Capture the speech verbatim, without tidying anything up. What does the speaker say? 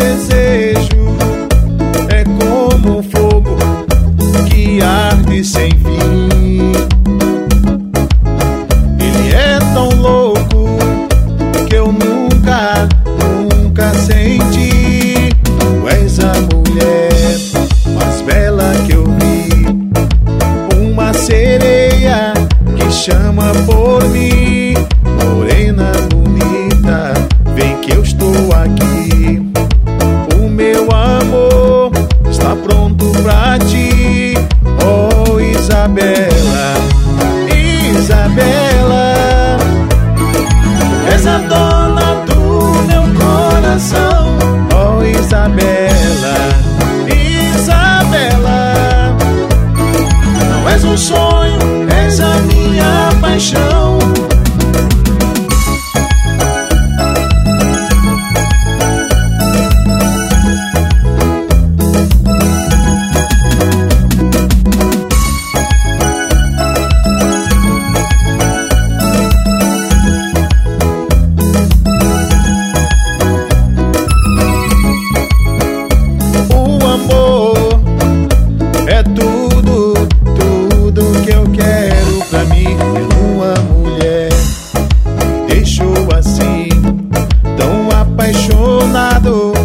desejo é como um fogo que arde sem fim. Ele é tão louco que eu nunca, nunca senti. Tu és a mulher mais bela que eu vi, uma sereia que chama por mim. Morena bonita, vem que eu estou aqui. O meu amor está pronto pra ti. Oh, Isabela, Isabela, tu és a dona do meu coração. Oh, Isabela, Isabela, não és um sonho, és a minha paixão. É tudo, tudo que eu quero pra mim. Uma mulher me deixou assim, tão apaixonado.